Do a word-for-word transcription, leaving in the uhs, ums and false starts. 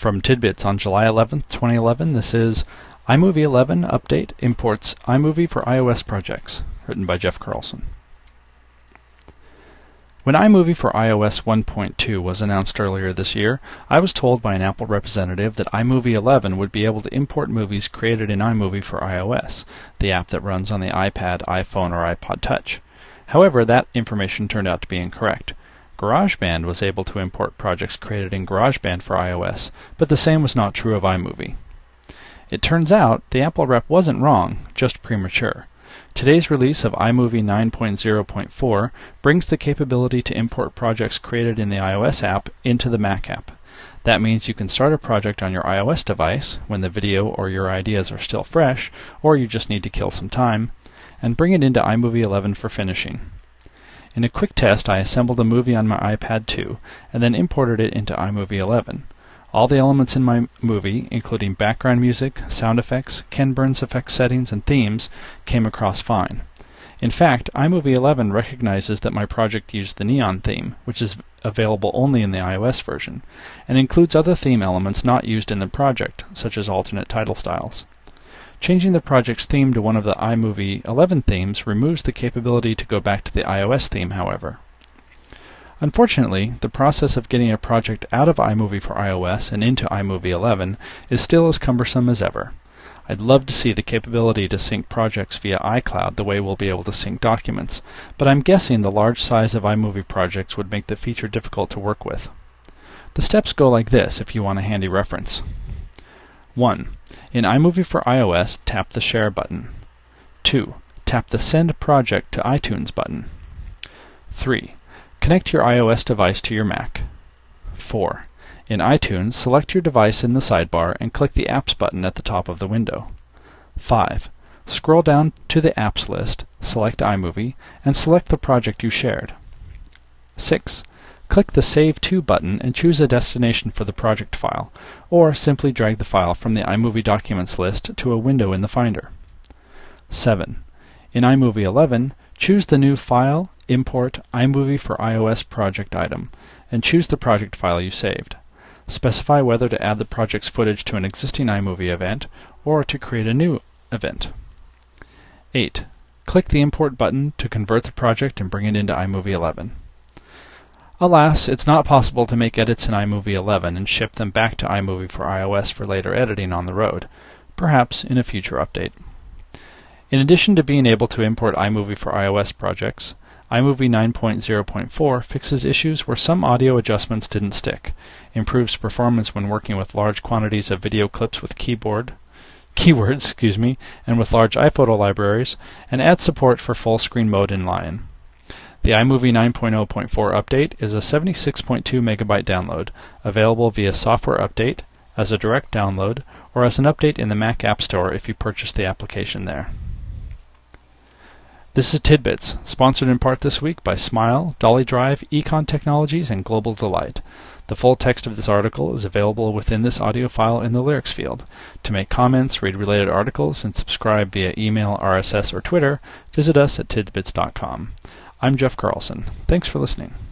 From Tidbits on July eleventh, twenty eleven, this is iMovie eleven Update Imports iMovie for iOS Projects, written by Jeff Carlson. When iMovie for iOS one point two was announced earlier this year, I was told by an Apple representative that iMovie eleven would be able to import movies created in iMovie for iOS, the app that runs on the iPad, iPhone, or iPod Touch. However, that information turned out to be incorrect. GarageBand was able to import projects created in GarageBand for iOS, but the same was not true of iMovie. It turns out the Apple rep wasn't wrong, just premature. Today's release of iMovie nine point oh point four brings the capability to import projects created in the iOS app into the Mac app. That means you can start a project on your iOS device when the video or your ideas are still fresh, or you just need to kill some time, and bring it into iMovie eleven for finishing. In a quick test, I assembled a movie on my iPad two, and then imported it into iMovie eleven. All the elements in my movie, including background music, sound effects, Ken Burns effect settings, and themes, came across fine. In fact, iMovie eleven recognizes that my project used the Neon theme, which is available only in the iOS version, and includes other theme elements not used in the project, such as alternate title styles. Changing the project's theme to one of the iMovie eleven themes removes the capability to go back to the iOS theme, however. Unfortunately, the process of getting a project out of iMovie for iOS and into iMovie eleven is still as cumbersome as ever. I'd love to see the capability to sync projects via iCloud the way we'll be able to sync documents, but I'm guessing the large size of iMovie projects would make the feature difficult to work with. The steps go like this if you want a handy reference. one. In iMovie for iOS, tap the Share button. two. Tap the Send Project to iTunes button. three. Connect your iOS device to your Mac. four. In iTunes, select your device in the sidebar and click the Apps button at the top of the window. five. Scroll down to the Apps list, select iMovie, and select the project you shared. six. Click the Save To button and choose a destination for the project file, or simply drag the file from the iMovie Documents list to a window in the Finder. seven. In iMovie eleven, choose the new File, Import, iMovie for iOS project item, and choose the project file you saved. Specify whether to add the project's footage to an existing iMovie event, or to create a new event. eight. Click the Import button to convert the project and bring it into iMovie eleven. Alas, it's not possible to make edits in iMovie eleven and ship them back to iMovie for iOS for later editing on the road, perhaps in a future update. In addition to being able to import iMovie for iOS projects, iMovie nine point oh point four fixes issues where some audio adjustments didn't stick, improves performance when working with large quantities of video clips with keyboard, keywords, excuse me, and with large iPhoto libraries, and adds support for full screen mode in Lion. The iMovie nine point oh point four update is a seventy-six point two megabyte download, available via Software Update, as a direct download, or as an update in the Mac App Store if you purchase the application there. This is Tidbits, sponsored in part this week by Smile, Dolly Drive, Econ Technologies, and Global Delight. The full text of this article is available within this audio file in the lyrics field. To make comments, read related articles, and subscribe via email, R S S, or Twitter, visit us at tidbits dot com. I'm Jeff Carlson. Thanks for listening.